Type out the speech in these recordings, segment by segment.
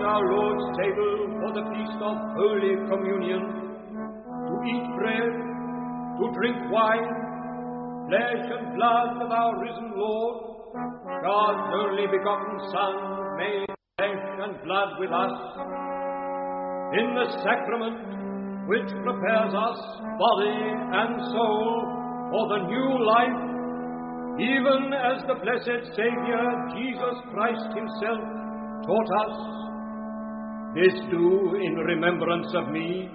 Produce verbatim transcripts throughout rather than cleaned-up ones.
our Lord's table for the feast of Holy Communion, to eat bread, to drink wine, flesh and blood of our risen Lord, God's only begotten Son, made flesh and blood with us, in the sacrament which prepares us, body and soul, for the new life, even as the blessed Saviour, Jesus Christ himself, taught us. This do in remembrance of me.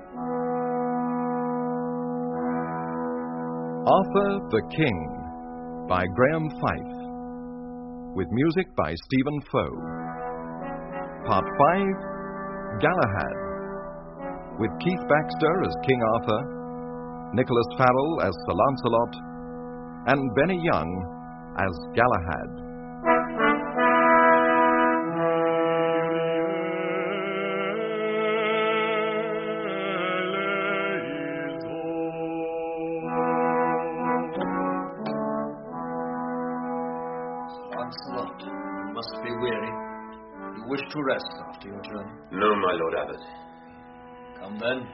Arthur the King by Graham Fife, with music by Stephen Foe. Part five, Galahad, with Keith Baxter as King Arthur, Nicholas Farrell as Sir Lancelot, and Benny Young as Galahad. Lancelot, you must be weary. You wish to rest after your journey? No, my Lord Abbot. Come then.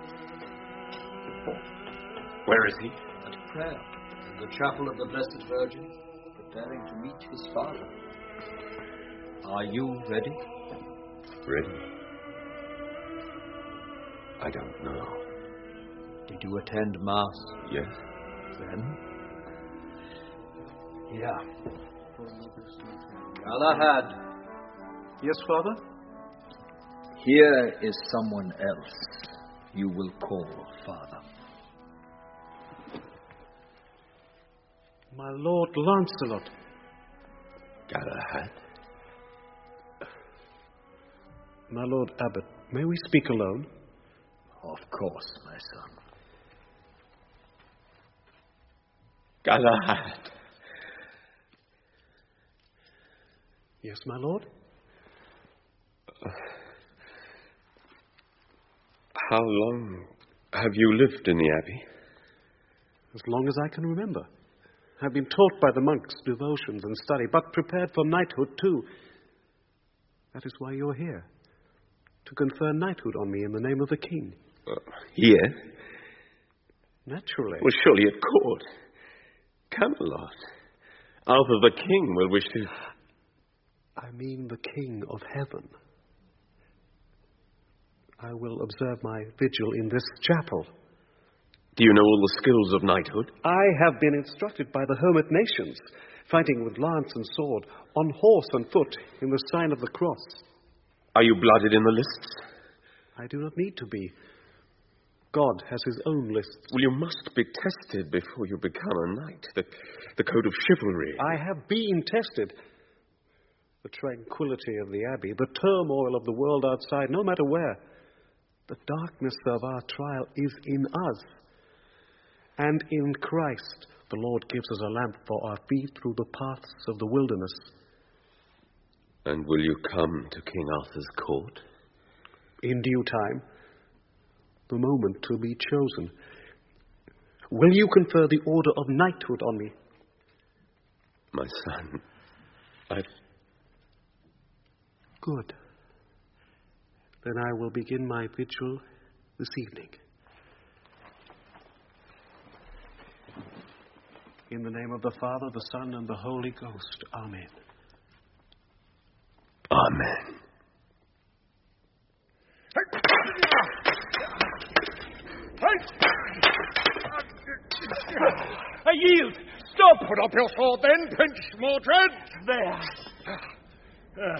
Where is he? At prayer, in the chapel of the Blessed Virgin, preparing to meet his father. Are you ready? Ready? I don't know. Did you attend Mass? Yes. Then? Yeah. Galahad. Yes, Father? Here is someone else you will call Father. My Lord Lancelot. Galahad. My Lord Abbot, may we speak alone? Of course, my son. Galahad. Yes, my lord? Uh, how long have you lived in the Abbey? As long as I can remember. I've been taught by the monks devotions and study, but prepared for knighthood too. That is why you're here. To confer knighthood on me in the name of the king. Uh, here? Naturally. Well, surely at court. Camelot. Arthur the king will wish to... I mean the king of heaven. I will observe my vigil in this chapel. Do you know all the skills of knighthood? I have been instructed by the hermit nations, fighting with lance and sword, on horse and foot, in the sign of the cross. Are you blooded in the lists? I do not need to be. God has his own lists. Well, you must be tested before you become a knight. The, the code of chivalry. I have been tested. The tranquility of the Abbey, the turmoil of the world outside, no matter where. The darkness of our trial is in us. And in Christ, the Lord gives us a lamp for our feet through the paths of the wilderness. And will you come to King Arthur's court? In due time. The moment to be chosen. Will you confer the order of knighthood on me? My son, I've... Good. Then I will begin my vigil this evening. In the name of the Father, the Son, and the Holy Ghost. Amen. Amen. I yield! Stop! Put up your sword then, Prince Mordred! There. Uh.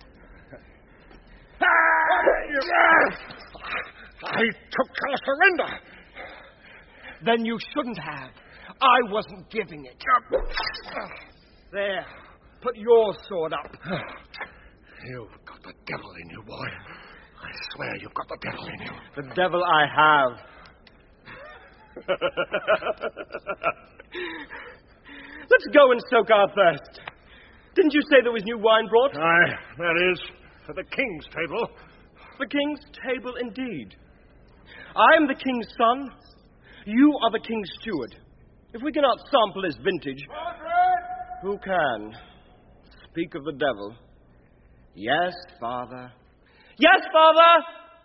I took your surrender. Then you shouldn't have. I wasn't giving it. There. Put your sword up. You've got the devil in you, boy. I swear you've got the devil in you. The devil I have. Let's go and soak our thirst. Didn't you say there was new wine brought? Aye, there is. For the king's table. The king's table, indeed. I am the king's son. You are the king's steward. If we cannot sample his vintage, who can? Speak of the devil. Yes, Father, Yes, Father!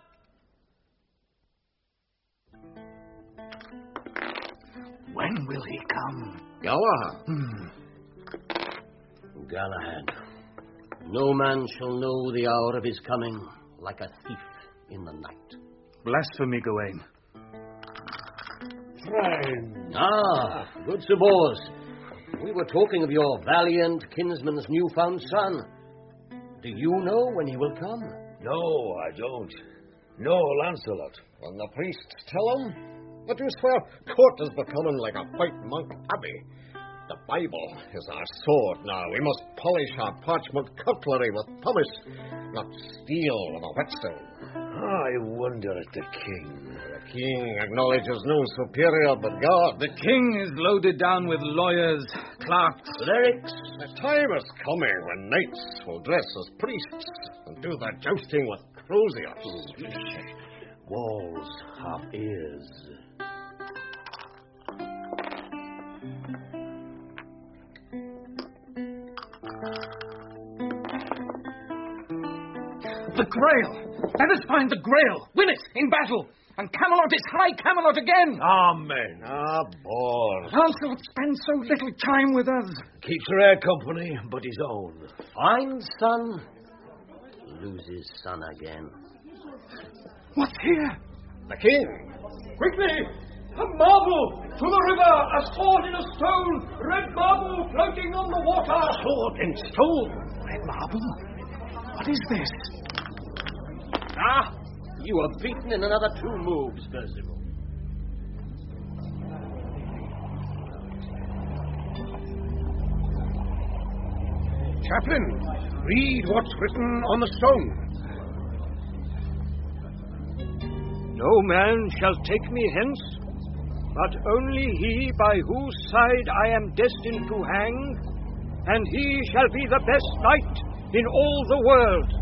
When will he come? Galahad. Hmm. Galahad. No man shall know the hour of his coming like a thief in the night. Blasphemy, Gawain. Friend. Ah, good Sir Bors. We were talking of your valiant kinsman's newfound son. Do you know when he will come? No, I don't. No, Lancelot. When the priests tell him, but you swear court is becoming like a white monk abbey. The Bible is our sword now. We must polish our parchment cutlery with pumice, not steel with a whetstone. I wonder at the king. The king acknowledges no superior but God. The king is loaded down with lawyers, clerks, clerics. The time is coming when knights will dress as priests and do their jousting with croziers. Walls have ears. The Grail! Let us find the Grail! Win it in battle! And Camelot is high Camelot again! Amen. Ah, Bors. Lancelot spends so little time with us. Keeps rare company, but his own. Finds son, loses son again. What's here? The king. Quickly! A marvel! To the river! A sword in a stone! Red marble floating on the water! Sword in stone? Red marble? What is this? Ah! You are beaten in another two moves, Percival. Chaplain, read what's written on the stone. No man shall take me hence, but only he by whose side I am destined to hang, and he shall be the best knight in all the world.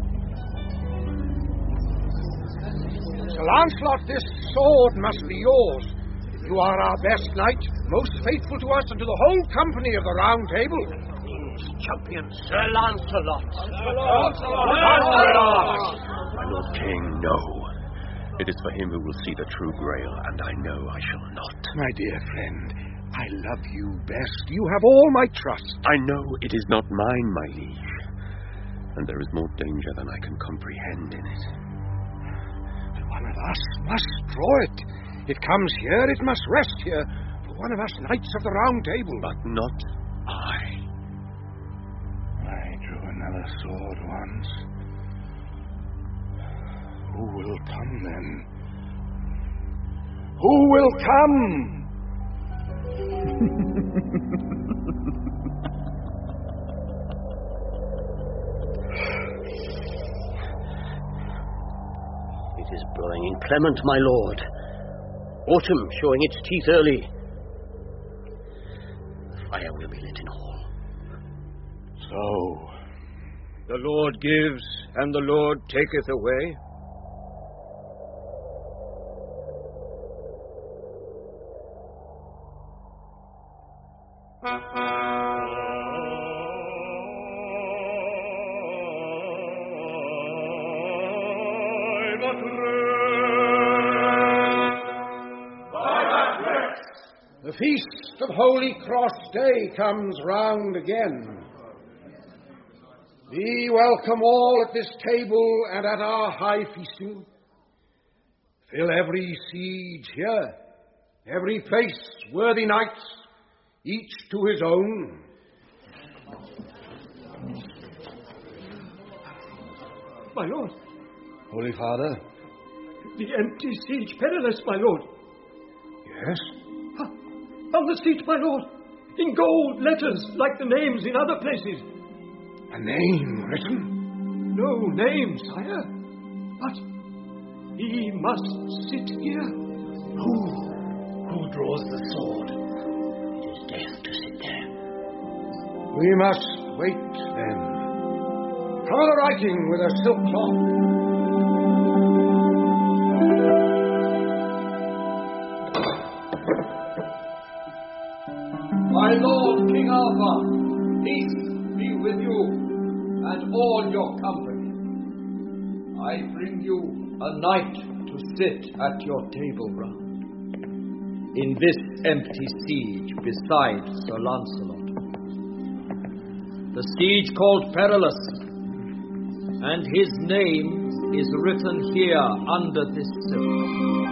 Sir Lancelot, this sword must be yours. You are our best knight, most faithful to us and to the whole company of the Round Table. King's champion, Sir Lancelot. Lancelot! Lancelot! My Lord King, no. It is for him who will see the true Grail, and I know I shall not. My dear friend, I love you best. You have all my trust. I know it is not mine, my liege, and there is more danger than I can comprehend in it. One of us must draw it. It comes here, it must rest here, for one of us knights of the Round Table. But not I. I drew another sword once. Who will come then? Who will come? It is blowing inclement, my lord. Autumn showing its teeth early. The fire will be lit in hall. So, the Lord gives, and the Lord taketh away. the feast of Holy Cross Day comes round again. Be welcome all at this table and at our high feasting. Fill every siege here, every place, worthy knights, each to his own. My lord. Holy Father. The empty siege perilous, my lord. Yes? Ha, on the seat, my lord. In gold letters, like the names in other places. A name written? No name, sire. But he must sit here. Who? Who draws the sword? It is death to sit there. We must wait, then. Cover the writing with a silk cloth. My lord King Arthur, peace be with you and all your company. I bring you a knight to sit at your table round. In this empty siege beside Sir Lancelot. The siege called Perilous, and his name is written here under this silk.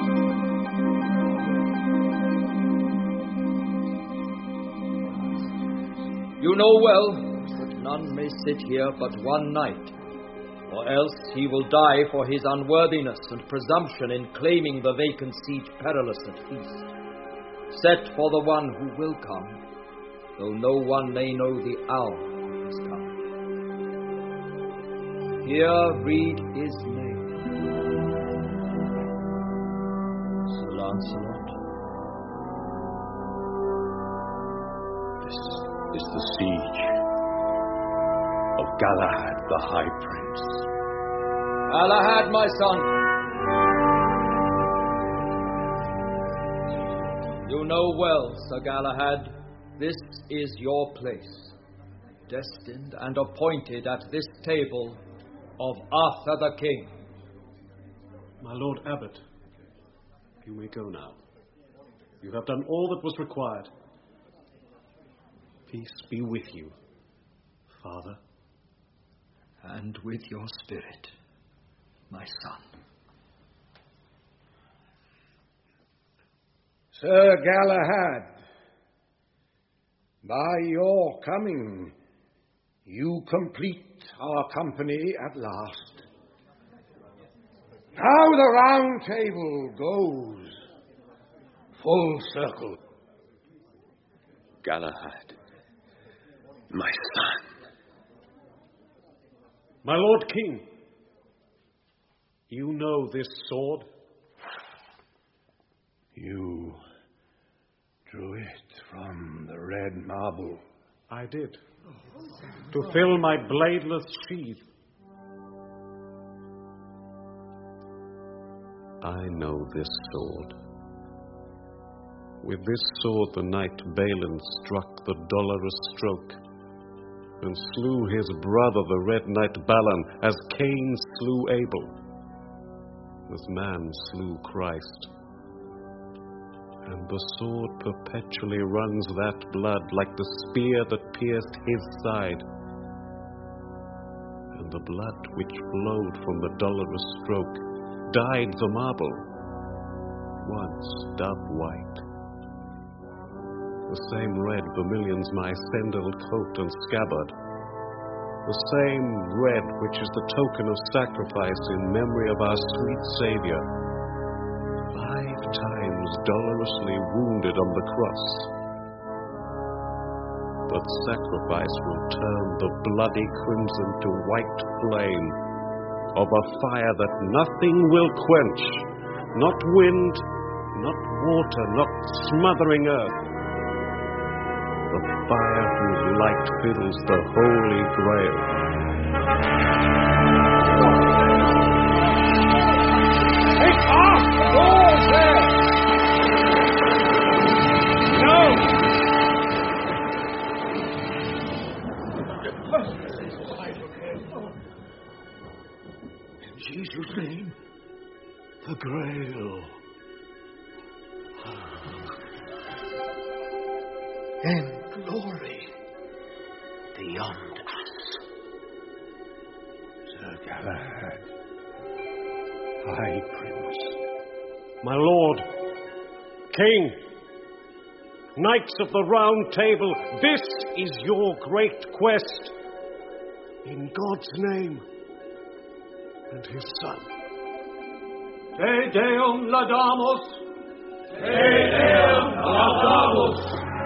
You know well that none may sit here but one night, or else he will die for his unworthiness and presumption in claiming the vacant siege Perilous at feast, set for the one who will come, though no one may know the hour of his coming. Here read his name. Sir Lancelot. This is the siege of Galahad the High Prince. Galahad, my son. You know well, Sir Galahad, this is your place, destined and appointed at this table of Arthur the King. My Lord Abbot, you may go now. You have done all that was required. Peace be with you, Father. And with your spirit, my son. Sir Galahad, by your coming, you complete our company at last. Now the round table goes full circle. Galahad, my son. My Lord King, you know this sword? You drew it from the red marble. I did. To fill my bladeless sheath. I know this sword. With this sword the knight Balin struck the dolorous stroke, and slew his brother the red knight Balan, as Cain slew Abel, as man slew Christ. And the sword perpetually runs that blood like the spear that pierced his side. And the blood which flowed from the dolorous stroke dyed the marble, once dove white. The same red vermilions my sendal coat and scabbard, the same red which is the token of sacrifice in memory of our sweet Saviour, five times dolorously wounded on the cross. But sacrifice will turn the bloody crimson to white flame of a fire that nothing will quench, not wind, not water, not smothering earth. The fire whose light fills the Holy Grail. Take off the doors there! No! In Jesus' name, the Grail. And glory beyond us. Sir Galahad, High Prince. My Lord, King, Knights of the Round Table, this is your great quest. In God's name and his Son. Te Deum laudamus. Te Deum laudamus.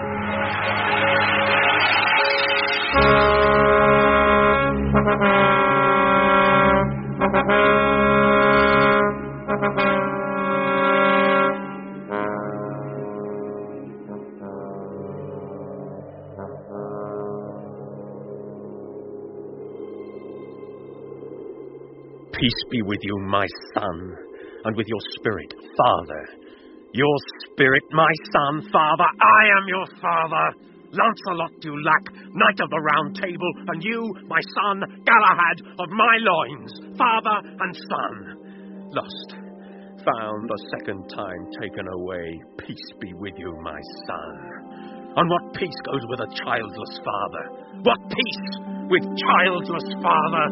Peace be with you, my son, and with your spirit, Father. Your spirit, my son, Father. I am your father. Lancelot du Lac, Knight of the Round Table, and you, my son, Galahad, of my loins, father and son. Lost, found a second time, taken away. Peace be with you, my son. And what peace goes with a childless father? What peace with childless father?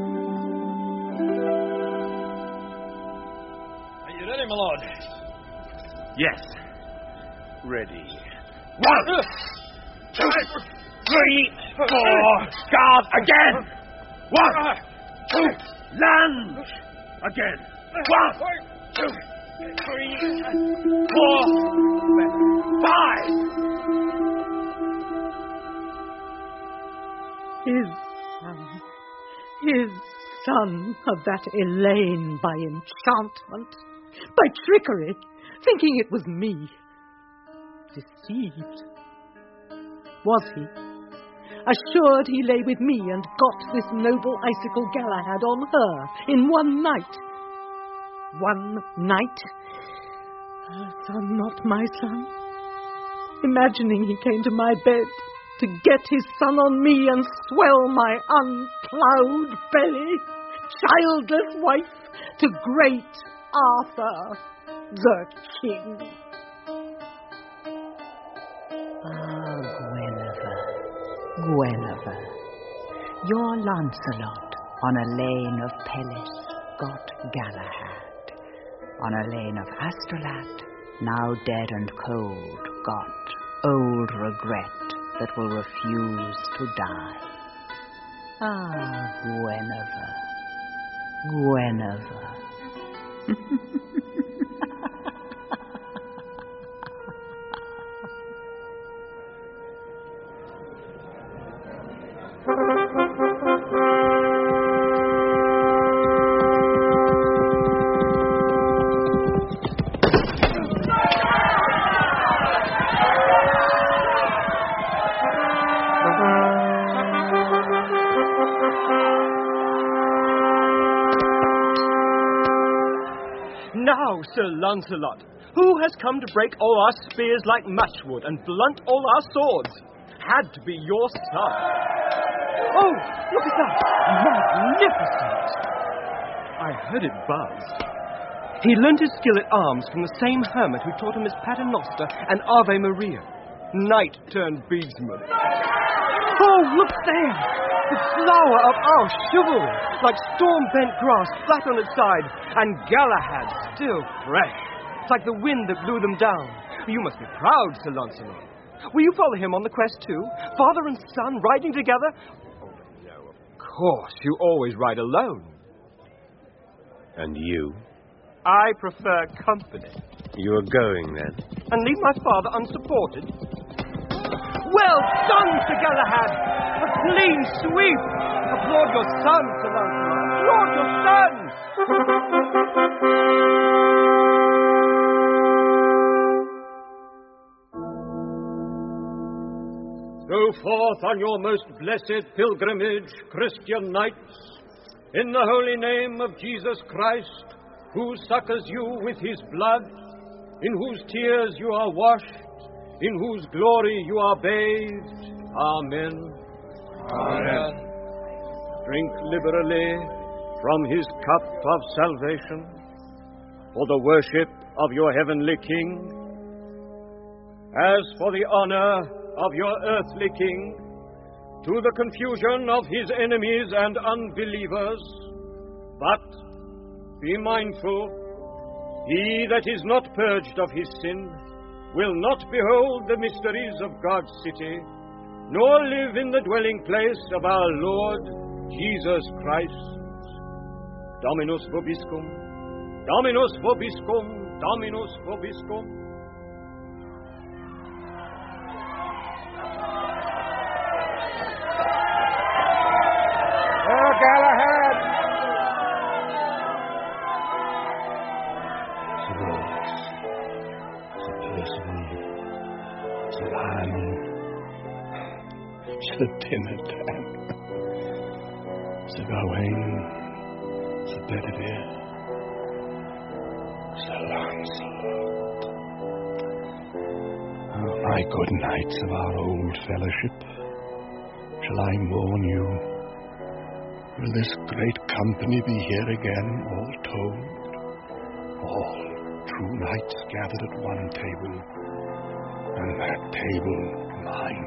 Are you ready, my lord? Yes, ready. One, two, three, four, guard again. One, two, lunge again. One, two, three, four, five. His son, his son of that Elaine by enchantment, by trickery, thinking it was me. Deceived. Was he? Assured he lay with me and got this noble icicle Galahad on her in one night. One night? Her son, not my son. Imagining he came to my bed to get his son on me and swell my unploughed belly, childless wife to great Arthur, the king. Ah, Guinevere, Guinevere, your Lancelot on a lane of Pellis got Galahad, on a lane of Astolat, now dead and cold, got old regret that will refuse to die. Ah, Guinevere, Guinevere. Now, Sir Lancelot, who has come to break all our spears like matchwood and blunt all our swords? Had to be your son. Oh, look at that! Magnificent! I heard it buzz. He learnt his skill at arms from the same hermit who taught him his Paternoster and Ave Maria. Knight turned beadsman. Oh, look there! The flower of our chivalry, like storm-bent grass flat on its side, and Galahad still fresh. It's like the wind that blew them down. You must be proud, Sir Lancelot. Will you follow him on the quest too? Father and son riding together? Oh, no, of course. You always ride alone. And you? I prefer company. You are going, then? And leave my father unsupported? Well done, Sir Galahad! A clean sweep! Applaud your son, Sir Lancelot! Applaud your son! Go forth on your most blessed pilgrimage, Christian knights, in the holy name of Jesus Christ, who succors you with his blood, in whose tears you are washed, in whose glory you are bathed. Amen. Amen. Drink liberally from his cup of salvation for the worship of your heavenly King. As for the honor of your earthly King, to the confusion of his enemies and unbelievers. But be mindful, he that is not purged of his sin will not behold the mysteries of God's city, nor live in the dwelling place of our Lord Jesus Christ. Dominus vobiscum, Dominus vobiscum, Dominus vobiscum. Oh, Galahad! Sir Rhodes, Sir Percival, Sir Lionel, Sir Timodan, Sir Gawain, Sir Bedivere, Sir Lancelot. Oh, My good knights of our old fellowship, shall I mourn you? Will this great company be here again, all told? All true knights gathered at one table, and that table mine.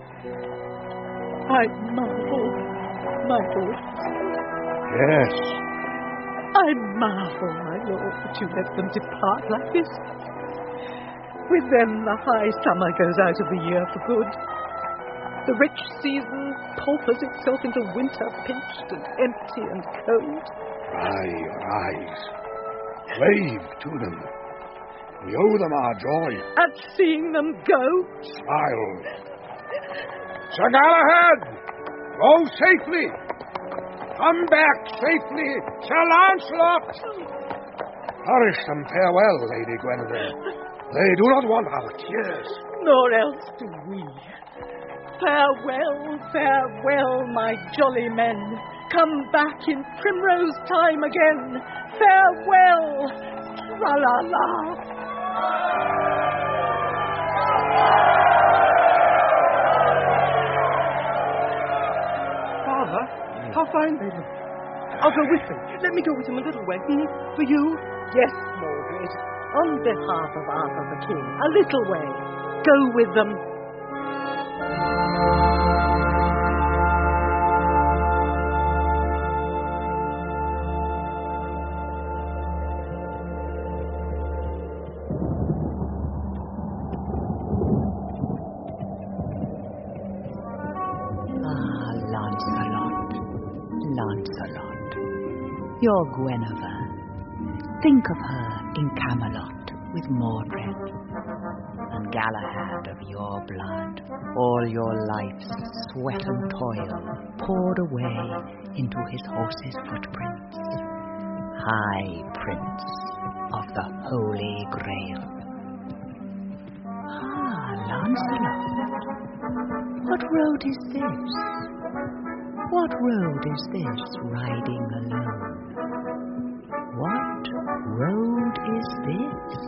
I marvel, my lord. Yes. I marvel, my lord, that you let them depart like this. With them the high summer goes out of the year for good. The rich season paupers itself into winter, pinched and empty and cold. Aye, rise. Wave to them. We owe them our joy. At seeing them go. Smile. Sir Galahad, go safely. Come back safely, Sir Lancelot. Nourish them farewell, Lady Guinevere. They do not want our tears. Nor else do we. Farewell, farewell, my jolly men. Come back in primrose time again. Farewell, tra-la-la. Father, how fine they look. I'll go with them. Let me go with them a little way. Hmm? For you? Yes, Mordred. On behalf of Arthur the King, a little way. Go with them. Ah, Lancelot, Lancelot, your Guinevere. Think of her in Camelot with Mordred, and Galahad of your blood, all your life's sweat and toil poured away into his horse's footprints, High Prince of the Holy Grail. Ah, Lancelot, what road is this? What road is this, riding alone? What road is this?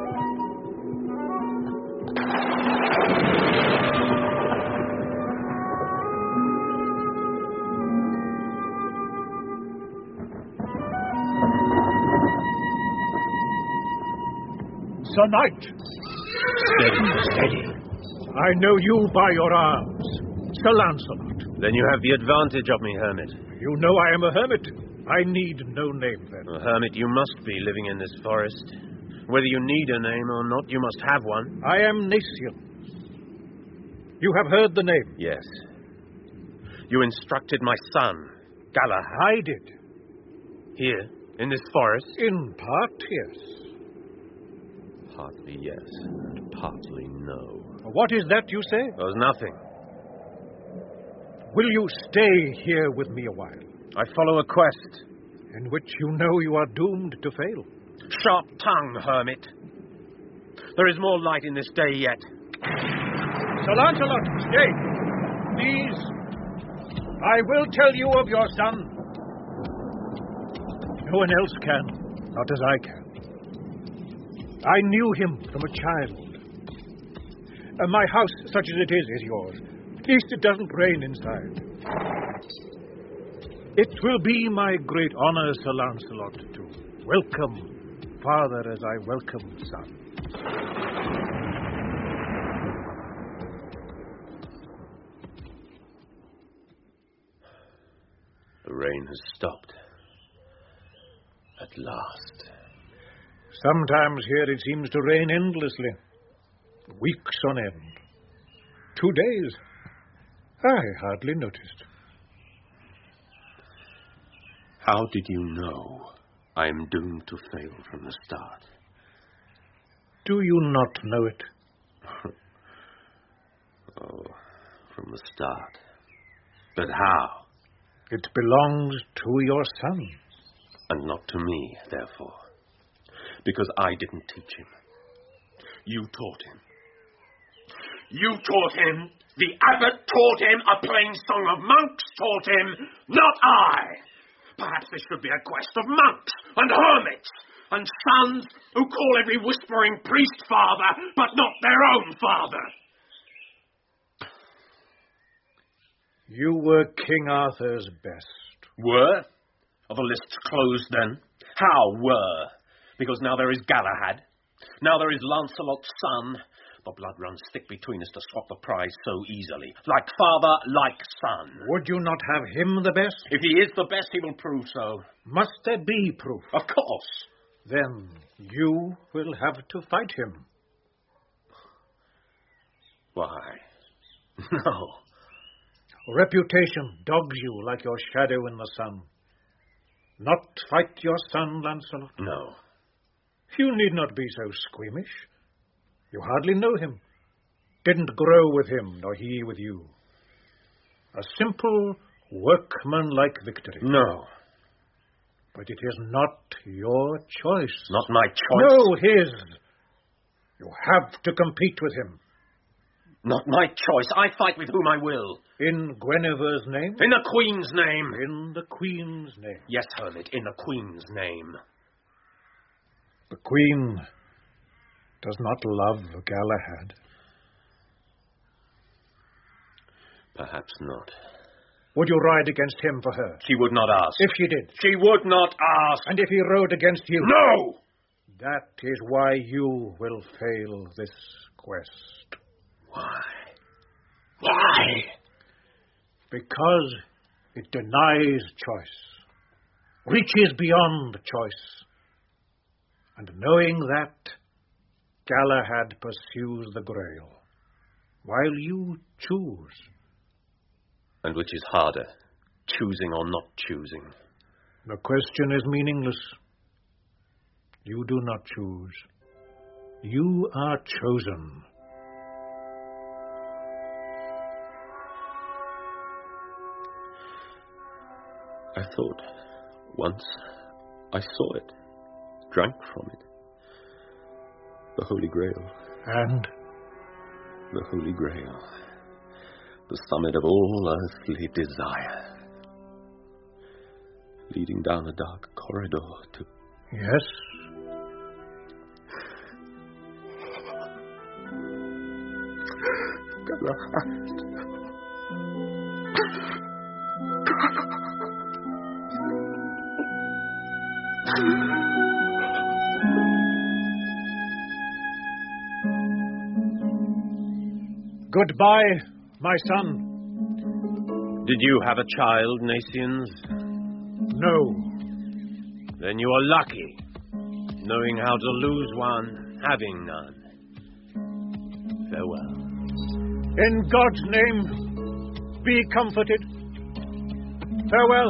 Sir Knight! Steady, steady. I know you by your arms, Sir Lancelot. Then you have the advantage of me, hermit. You know I am a hermit. I need no name, then. Well, hermit, you must be living in this forest. Whether you need a name or not, you must have one. I am Nacien. You have heard the name? Yes. You instructed my son, Galahad. I did. Here, in this forest? In part, yes. Partly yes, and partly no. What is that you say? There's nothing. Will you stay here with me a while? I follow a quest. In which you know you are doomed to fail. Sharp tongue, hermit. There is more light in this day yet. Sir Lancelot, stay. Please. I will tell you of your son. No one else can, not as I can. I knew him from a child. Uh, my house, such as it is, is yours. At least it doesn't rain inside. It will be my great honor, Sir Lancelot, to welcome father as I welcome son. The rain has stopped. At last. Sometimes here it seems to rain endlessly. Weeks on end. Two days. I hardly noticed. How did you know I am doomed to fail from the start? Do you not know it? Oh, from the start. But how? It belongs to your son. And not to me, therefore. Because I didn't teach him. You taught him. You taught him. The abbot taught him. A plain song of monks taught him. Not I. Perhaps this should be a quest of monks and hermits. and sons who call every whispering priest father, but not their own father. You were King Arthur's best. Were? Are the lists closed then? How were? Because now there is Galahad. Now there is Lancelot's son. The blood runs thick between us to swap the prize so easily. Like father, like son. Would you not have him the best? If he is the best, he will prove so. Must there be proof? Of course. Then you will have to fight him. Why? No. Reputation dogs you like your shadow in the sun. Not fight your son, Lancelot? No. You need not be so squeamish. You hardly know him. Didn't grow with him, nor he with you. A simple, workman-like victory. No. But it is not your choice. Not my choice? No, his. You have to compete with him. Not my choice. I fight with whom I will. In Guinevere's name? In the Queen's name. In the Queen's name. Yes, hermit, in the Queen's name. The Queen does not love Galahad. Perhaps not. Would you ride against him for her? She would not ask. If she did? She would not ask. And if he rode against you? No! That is why you will fail this quest. Why? Why? Because it denies choice, reaches beyond choice. And knowing that, Galahad pursues the Grail, while you choose. And which is harder, choosing or not choosing? The question is meaningless. You do not choose. You are chosen. I thought once I saw it, drank from it. The Holy Grail. And? The Holy Grail. The summit of all earthly desire. Leading down a dark corridor to... Yes? Galahad. Goodbye, my son. Did you have a child, Nacians? No. Then you are lucky, knowing how to lose one, having none. Farewell. In God's name, be comforted. Farewell.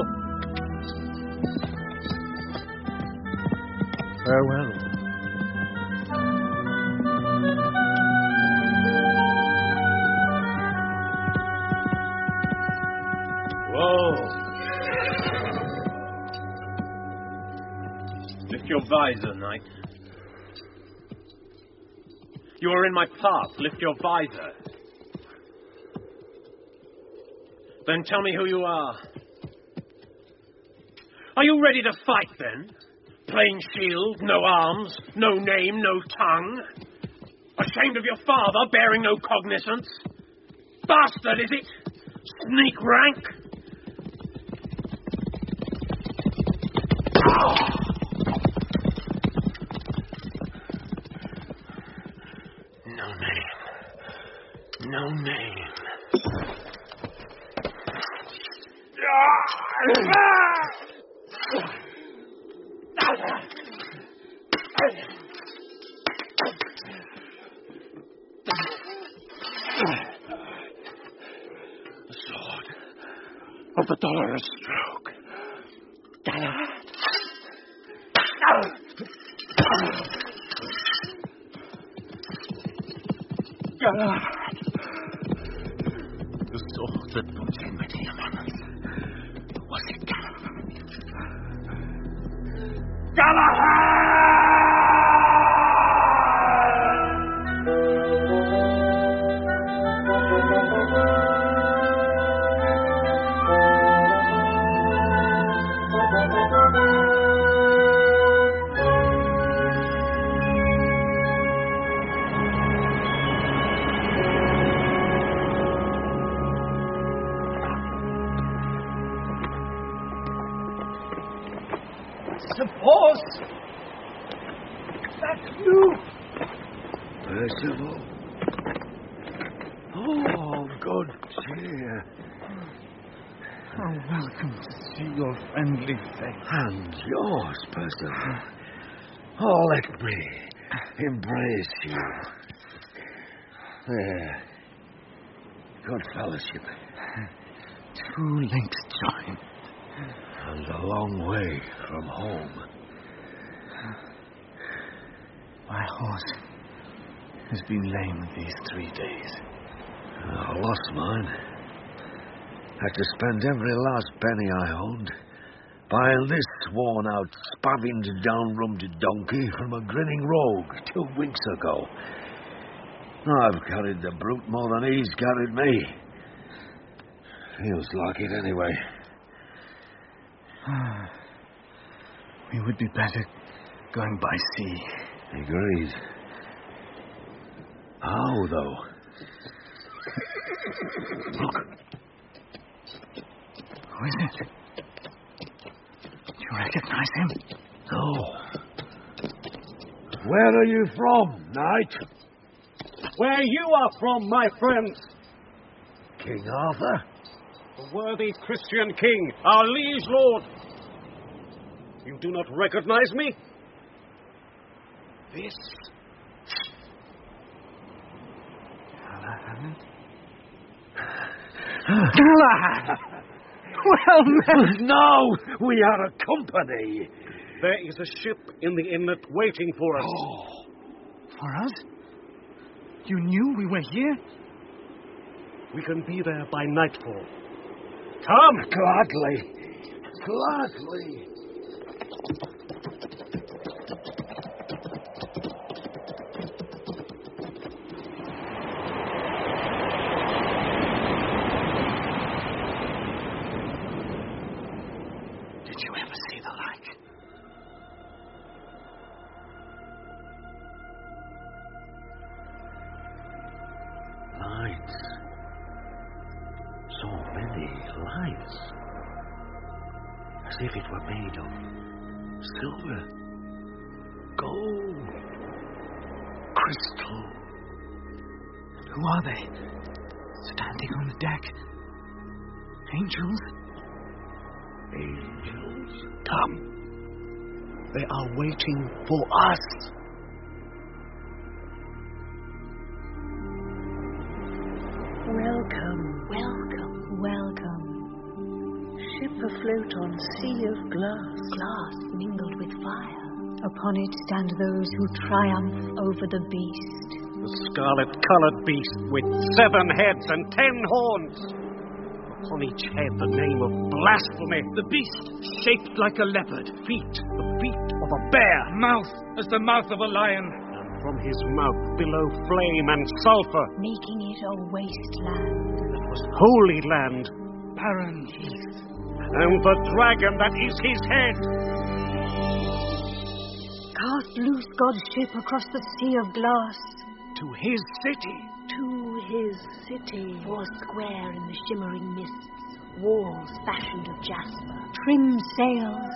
Farewell. Lift your visor, knight. You are in my path. Lift your visor. Then tell me who you are. Are you ready to fight, then? Plain shield, no arms, no name, no tongue. Ashamed of your father, bearing no cognizance. Bastard, is it? Sneak rank? No name. No name. The sword of the dolorous stroke. Galahad. Galahad. The sword that puts enmity among us. Was it Galahad? Galahad! Sir Bors! That's you! Percival? Oh, good cheer. How welcome to see your friendly face. And yours, Percival. Oh, let me embrace you. There. Good fellowship. Two links joined. And a long way from home. My horse has been lame these three days. I lost mine. Had to spend every last penny I owned buying this worn-out, spavined-down-rummed donkey from a grinning rogue two weeks ago. I've carried the brute more than he's carried me. Feels like it anyway. We would be better going by sea. Agreed. How, though? Look. Who is it? Do you recognize him? No. Where are you from, knight? Where you are from, my friends. King Arthur? The worthy Christian king, our liege lord. You do not recognize me? This. Galahad? Galahad! Well met! No! We are a company. There is a ship in the inlet waiting for us. Oh. For us? You knew we were here? We can be there by nightfall. Come! Gladly. Gladly. Did you ever see the like? Lights. So many lights. As if it were made of silver, gold, crystal. Who are they? Standing on the deck. Angels? Angels? Come. They are waiting for us. Welcome, welcome, welcome. Ship afloat on sea of glass. Glass mingled with fire. Upon it stand those who triumph over the beast. The scarlet-coloured beast with seven heads and ten horns. Upon each head the name of blasphemy. The beast shaped like a leopard. Feet, the feet of a bear. Mouth as the mouth of a lion. And from his mouth billow flame and sulphur. Making it a wasteland. That was holy land. Barren heath. And the dragon that is his head. Cast loose God's ship across the sea of glass. To his city. To his city. Four square in the shimmering mists. Walls fashioned of jasper. Trim sails.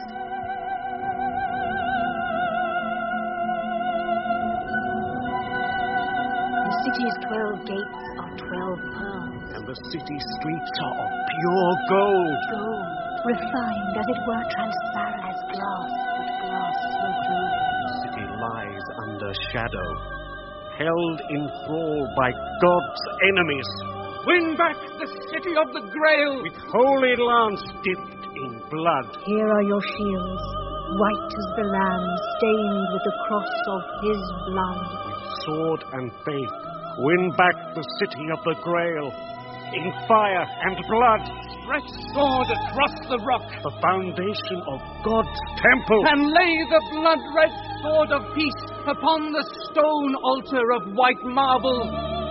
The city's twelve gates are twelve pearls. And the city streets are of pure gold. Gold. Refined as it were transparent as glass, but glass so clear. The city lies under shadow. Held in thrall by God's enemies. Win back the city of the Grail! With holy lance dipped in blood. Here are your shields, white as the lamb, stained with the cross of his blood. With sword and faith, win back the city of the Grail. In fire and blood. Stretch sword across the rock. The foundation of God's temple. And lay the blood-red sword of peace upon the stone altar of white marble.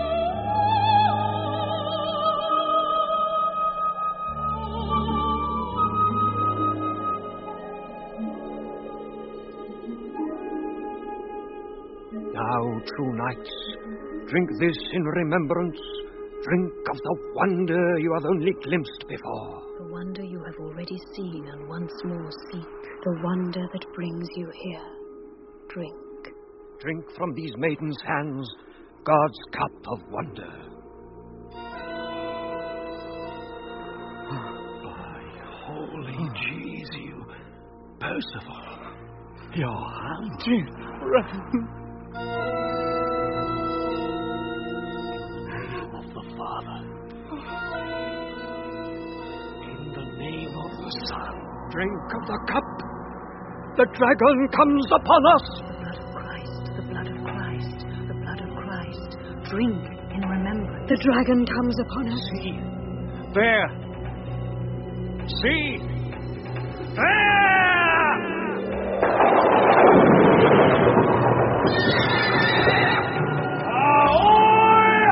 Now, true knights, drink this in remembrance. Drink of the wonder you have only glimpsed before. The wonder you have already seen and once more seek, the wonder that brings you here. Drink. Drink from these maidens' hands God's cup of wonder. By holy Jesu, Percival, your hand. Name of the Father, in the name of the Son. Drink of the cup. The dragon comes upon us. The blood of Christ, the blood of Christ. Drink in remembrance. The dragon comes upon us. See, there. See, there. Ahoy!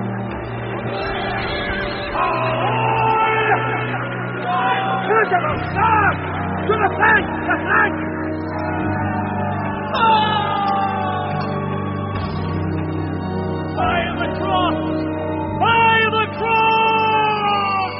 Ahoy! To the start! To the flank! The flank! By the cross! By the cross!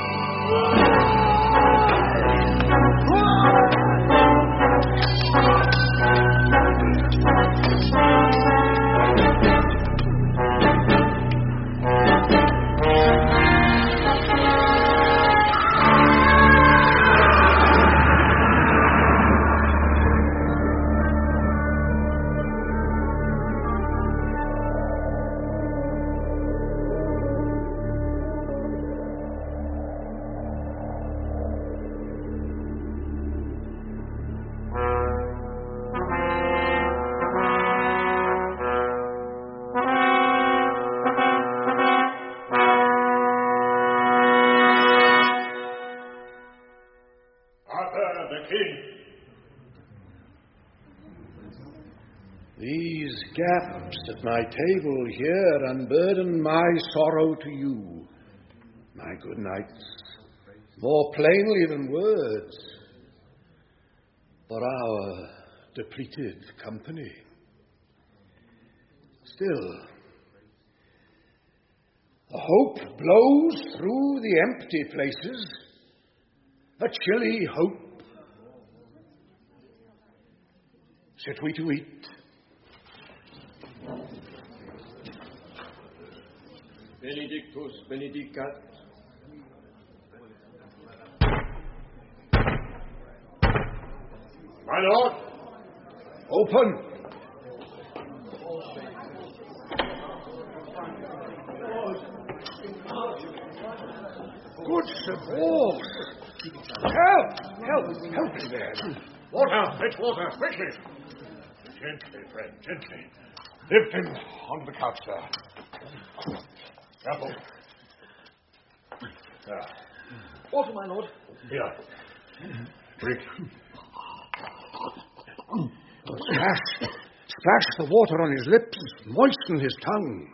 These gaps at my table here unburden my sorrow to you, my good knights, more plainly than words, for our depleted company. Still, hope blows through the empty places, a chilly hope. Sit we to eat. Benedictus benedicat. My lord, open. Good Sir Bors. Help! Help! Help me there. Water! Fetch water! Quickly! Gently, friend, gently. Lift him on the couch, sir. Careful. There. Water, my lord. Here. Drink. Splash. Splash the water on his lips. Moisten his tongue.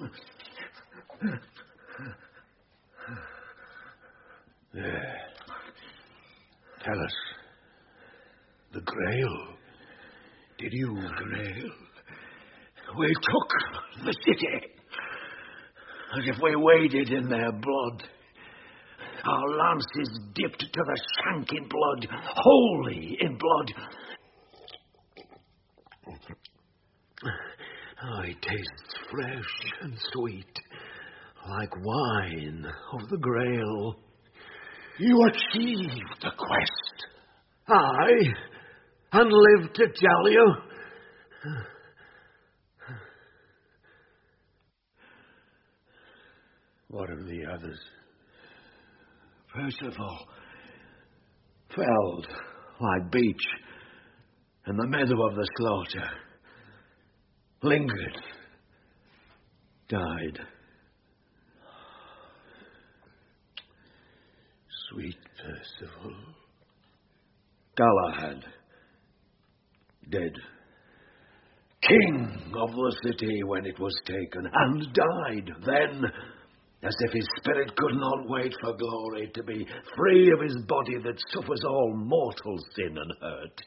There. Tell us. The Grail. Did you, Grail? We took the city as if we waded in their blood. Our lances dipped to the shank in blood, wholly in blood. Oh, it tastes fresh and sweet, like wine of the Grail. You achieved the quest. Aye, and lived to tell you. What of the others? Percival felled like beech in the meadow of the slaughter. Lingered. Died. Sweet Percival. Galahad. Dead. King of the city when it was taken, and died then, as if his spirit could not wait for glory, to be free of his body that suffers all mortal sin and hurt.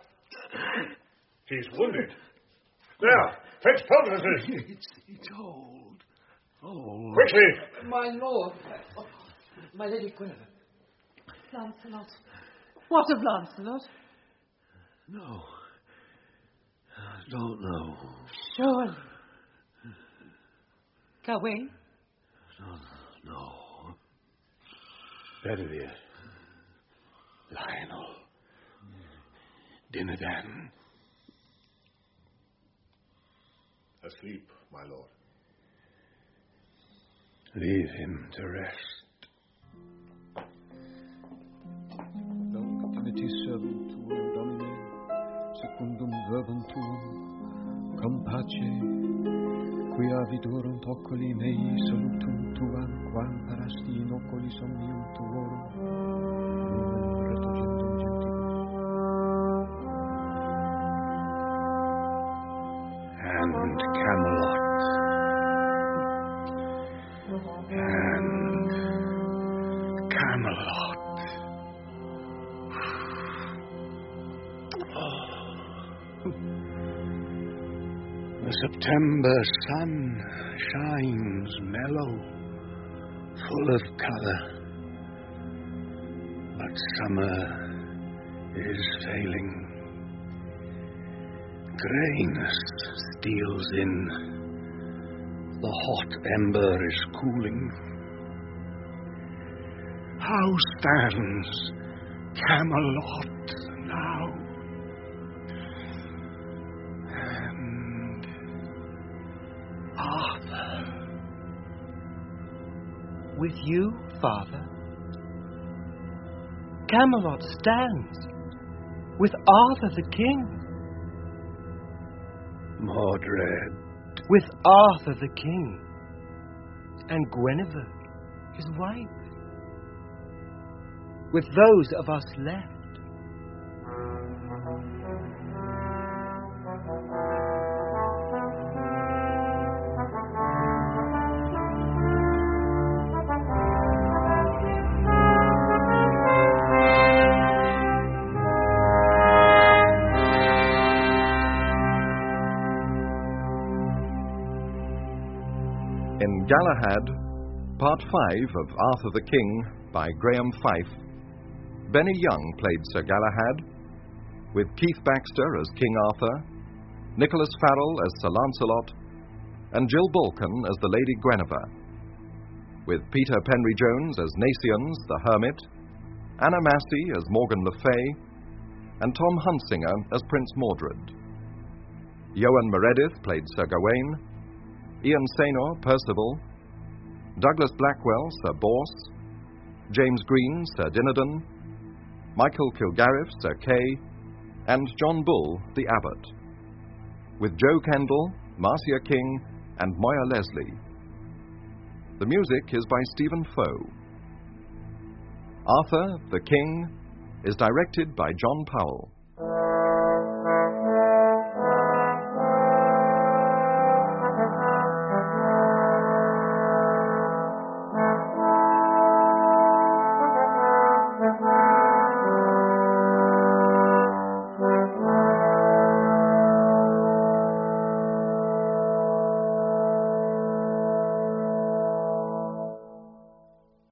He's wounded. There, fetch poultices. It's, it's old. Old. Quickly. My lord. My Lady Guinevere. Lancelot. What of Lancelot? No. I don't know. Surely. Gawain? No, no. Bedivere. Lionel. Dinadan. Asleep, my lord. Leave him to rest. Nunc dimittis servum tuum, Domine, secundum verbum tuum, cum pace, quia vidurunt oculi mei salutum tuam, quam parasti in oculi somnium tuorum, numen retrogendum gentibus. And Camelot. And Camelot. The September sun shines mellow, full of color, but summer is failing. Grayness steals in. The hot ember is cooling. How stands Camelot now? And Arthur. With you, Father. Camelot stands with Arthur the king. Mordred. With Arthur the king and Guinevere, his wife. With those of us left. In Galahad, Part five of Arthur the King by Graham Fife, Benny Young played Sir Galahad, with Keith Baxter as King Arthur, Nicholas Farrell as Sir Lancelot, and Jill Balkan as the Lady Guinevere, with Peter Penry Jones as Nacians the Hermit, Anna Massey as Morgan Le Fay, and Tom Hunsinger as Prince Mordred. Ewan Meredith played Sir Gawain, Ian Saynor, Percival, Douglas Blackwell, Sir Bors, James Green, Sir Dinadan, Michael Kilgarriff, Sir Kay, and John Bull, the Abbot, with Joe Kendall, Marcia King, and Moya Leslie. The music is by Stephen Foe. Arthur, the King, is directed by John Powell.